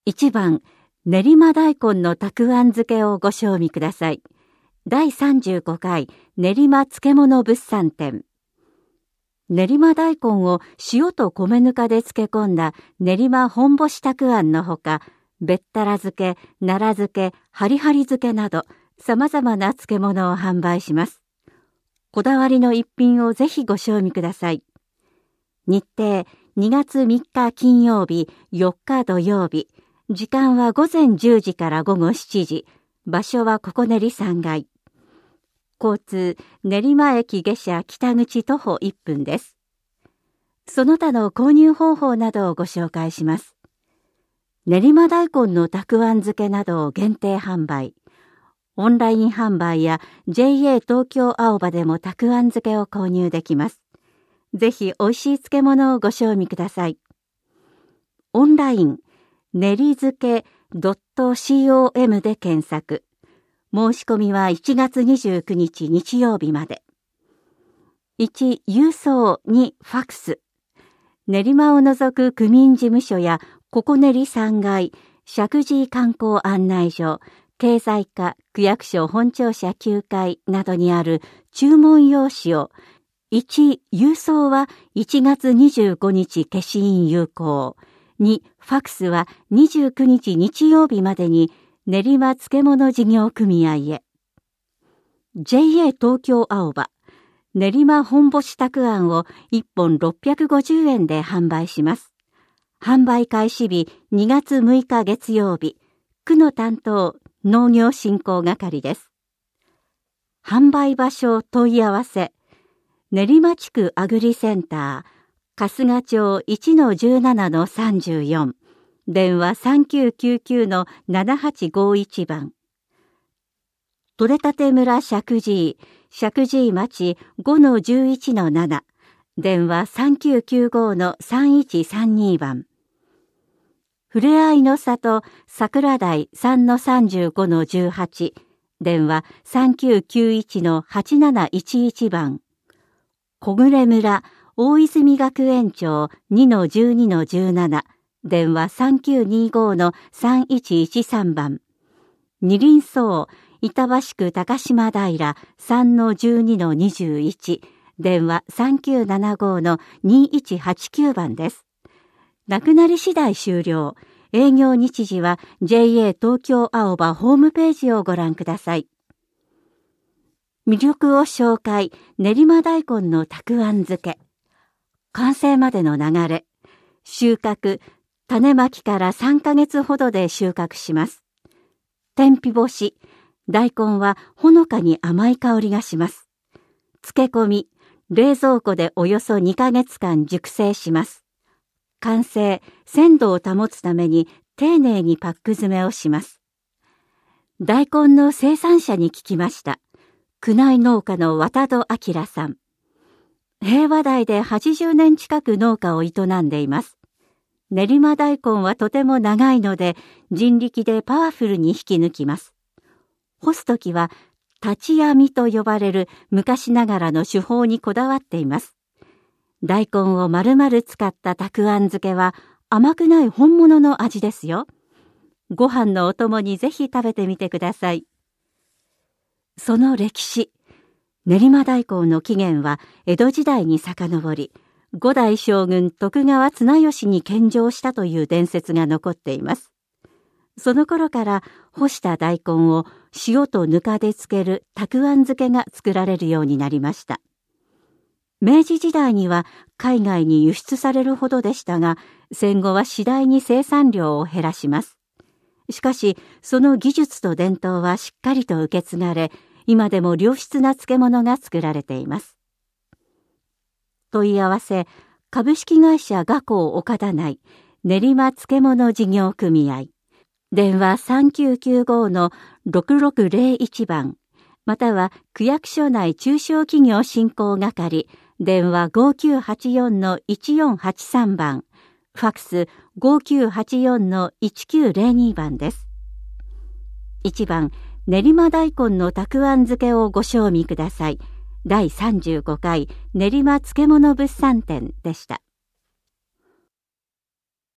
1番、練馬大根のたくあん漬けをご賞味ください。第35回練馬漬物物産展。練馬大根を塩と米ぬかで漬け込んだ練馬本干したくあんのほか、べったら漬け、奈良漬け、はりはり漬けなど様々な漬物を販売します。こだわりの一品をぜひご賞味ください。日程、2月3日金曜日、4日土曜日。時間は午前10時から午後7時。場所はここ練3階。交通、練馬駅下車北口徒歩1分です。その他の購入方法などをご紹介します。練馬大根のたくあん漬けなどを限定販売。オンライン販売や JA 東京青葉でもたくあん漬けを購入できます。ぜひ美味しい漬物をご賞味ください。オンライン、練り漬け .com で検索。申し込みは1月29日日曜日まで。1、郵送2、ファクス。練馬を除く区民事務所やここ練3階、石神井観光案内所、経済課、区役所本庁舎9階などにある注文用紙を1、郵送は1月25日消印有効。2、ファクスは29日日曜日までに練馬漬物事業組合へ。JA 東京青葉、練馬本干したくあんを1本650円で販売します。販売開始日2月6日月曜日、区の担当農業振興係です。販売場所問い合わせ、練馬地区アグリセンター、春日町 1-17-34、電話 3999-7851 番。取れたて村石神井、石神井町 5-11-7、電話 3995-3132 番。ふれあいの里桜台 3-35-18、電話 3991-8711 番。小暮村大泉学園町 2-12-17、電話 3925-3113 番。二輪荘板橋区高島平 3-12-21、電話 3975-2189 番です。なくなり次第終了。営業日時は JA 東京青葉ホームページをご覧ください。魅力を紹介、練馬大根のたくあん漬け。完成までの流れ。収穫、種まきから3ヶ月ほどで収穫します。天日干し、大根はほのかに甘い香りがします。漬け込み、冷蔵庫でおよそ2ヶ月間熟成します。完成、鮮度を保つために丁寧にパック詰めをします。大根の生産者に聞きました。区内農家の渡戸明さん。平和台で80年近く農家を営んでいます。練馬大根はとても長いので人力でパワフルに引き抜きます。干すときは立ち編みと呼ばれる昔ながらの手法にこだわっています。大根を丸々使ったたくあん漬けは甘くない本物の味ですよ。ご飯のお供にぜひ食べてみてください。その歴史、練馬大根の起源は江戸時代に遡り、5代将軍徳川綱吉に献上したという伝説が残っています。その頃から干した大根を塩とぬかで漬けるたくあん漬けが作られるようになりました。明治時代には海外に輸出されるほどでしたが、戦後は次第に生産量を減らします。しかし、その技術と伝統はしっかりと受け継がれ、今でも良質な漬物が作られています。問い合わせ、株式会社画工岡田内、練馬漬物事業組合。電話 3995-6601 番、または区役所内中小企業振興係、電話 5984-1483 番、ファクス 5984-1902 番です。1番、練馬大根のたくあん漬けをご賞味ください。第35回練馬漬物物産展でした。